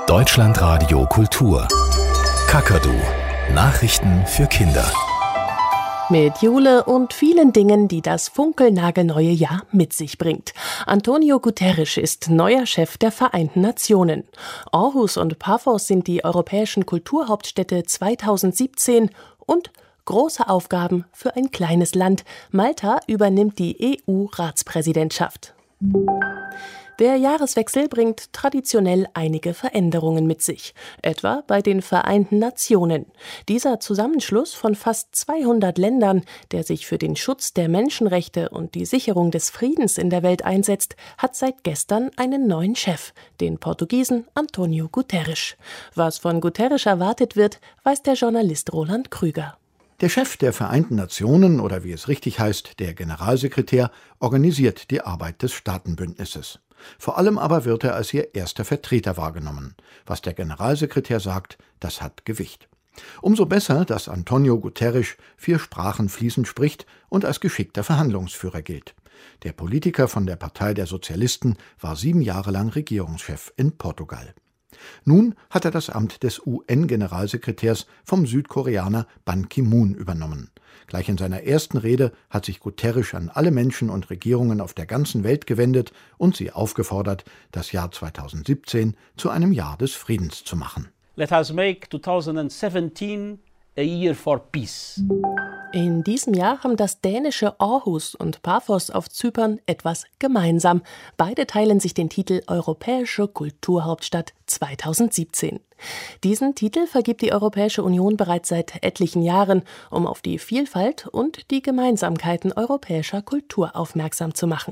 Deutschlandradio Kultur. Kakadu. Nachrichten für Kinder. Mit Jule und vielen Dingen, die das funkelnagelneue Jahr mit sich bringt. Antonio Guterres ist neuer Chef der Vereinten Nationen. Aarhus und Paphos sind die europäischen Kulturhauptstädte 2017 und große Aufgaben für ein kleines Land. Malta übernimmt die EU-Ratspräsidentschaft. Der Jahreswechsel bringt traditionell einige Veränderungen mit sich, etwa bei den Vereinten Nationen. Dieser Zusammenschluss von fast 200 Ländern, der sich für den Schutz der Menschenrechte und die Sicherung des Friedens in der Welt einsetzt, hat seit gestern einen neuen Chef, den Portugiesen Antonio Guterres. Was von Guterres erwartet wird, weiß der Journalist Roland Krüger. Der Chef der Vereinten Nationen, oder wie es richtig heißt, der Generalsekretär, organisiert die Arbeit des Staatenbündnisses. Vor allem aber wird er als ihr erster Vertreter wahrgenommen. Was der Generalsekretär sagt, das hat Gewicht. Umso besser, dass Antonio Guterres 4 Sprachen fließend spricht und als geschickter Verhandlungsführer gilt. Der Politiker von der Partei der Sozialisten war 7 Jahre lang Regierungschef in Portugal. Nun hat er das Amt des UN-Generalsekretärs vom Südkoreaner Ban Ki-moon übernommen. Gleich in seiner ersten Rede hat sich Guterres an alle Menschen und Regierungen auf der ganzen Welt gewendet und sie aufgefordert, das Jahr 2017 zu einem Jahr des Friedens zu machen. Let us make 2017 a year for peace. In diesem Jahr haben das dänische Aarhus und Paphos auf Zypern etwas gemeinsam. Beide teilen sich den Titel Europäische Kulturhauptstadt 2017. Diesen Titel vergibt die Europäische Union bereits seit etlichen Jahren, um auf die Vielfalt und die Gemeinsamkeiten europäischer Kultur aufmerksam zu machen.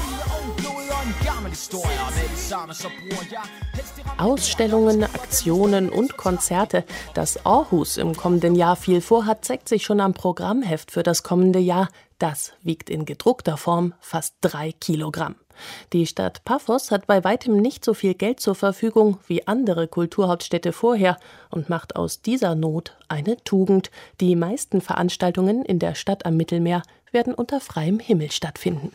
Ausstellungen, Aktionen und Konzerte. Dass Aarhus im kommenden Jahr viel vorhat, zeigt sich schon am Programmheft für das kommende Jahr. Das wiegt in gedruckter Form fast 3 Kilogramm. Die Stadt Paphos hat bei weitem nicht so viel Geld zur Verfügung wie andere Kulturhauptstädte vorher und macht aus dieser Not eine Tugend. Die meisten Veranstaltungen in der Stadt am Mittelmeer werden unter freiem Himmel stattfinden.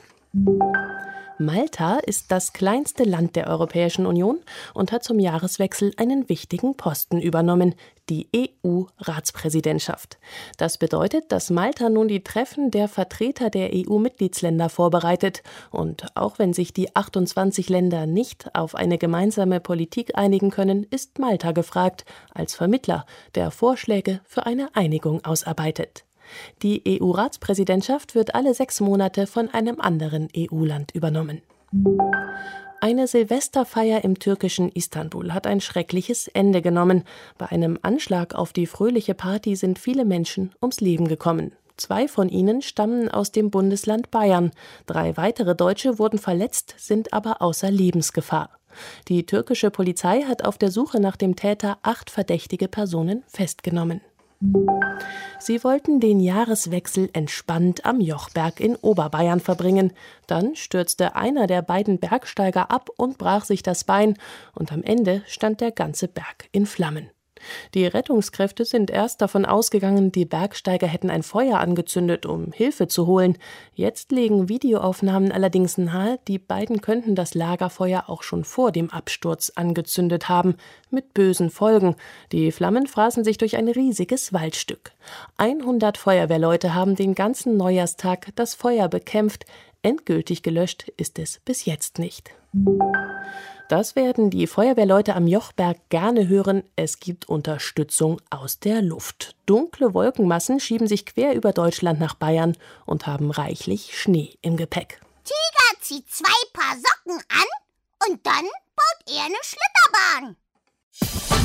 Malta ist das kleinste Land der Europäischen Union und hat zum Jahreswechsel einen wichtigen Posten übernommen, die EU-Ratspräsidentschaft. Das bedeutet, dass Malta nun die Treffen der Vertreter der EU-Mitgliedsländer vorbereitet. Und auch wenn sich die 28 Länder nicht auf eine gemeinsame Politik einigen können, ist Malta gefragt, als Vermittler, der Vorschläge für eine Einigung ausarbeitet. Die EU-Ratspräsidentschaft wird alle 6 Monate von einem anderen EU-Land übernommen. Eine Silvesterfeier im türkischen Istanbul hat ein schreckliches Ende genommen. Bei einem Anschlag auf die fröhliche Party sind viele Menschen ums Leben gekommen. 2 von ihnen stammen aus dem Bundesland Bayern. 3 weitere Deutsche wurden verletzt, sind aber außer Lebensgefahr. Die türkische Polizei hat auf der Suche nach dem Täter 8 verdächtige Personen festgenommen. Sie wollten den Jahreswechsel entspannt am Jochberg in Oberbayern verbringen. Dann stürzte einer der beiden Bergsteiger ab und brach sich das Bein. Und am Ende stand der ganze Berg in Flammen. Die Rettungskräfte sind erst davon ausgegangen, die Bergsteiger hätten ein Feuer angezündet, um Hilfe zu holen. Jetzt legen Videoaufnahmen allerdings nahe, die beiden könnten das Lagerfeuer auch schon vor dem Absturz angezündet haben, mit bösen Folgen. Die Flammen fraßen sich durch ein riesiges Waldstück. 100 Feuerwehrleute haben den ganzen Neujahrstag das Feuer bekämpft. Endgültig gelöscht ist es bis jetzt nicht. Das werden die Feuerwehrleute am Jochberg gerne hören. Es gibt Unterstützung aus der Luft. Dunkle Wolkenmassen schieben sich quer über Deutschland nach Bayern und haben reichlich Schnee im Gepäck. Tiger zieht 2 Paar Socken an und dann baut er eine Schlitterbahn.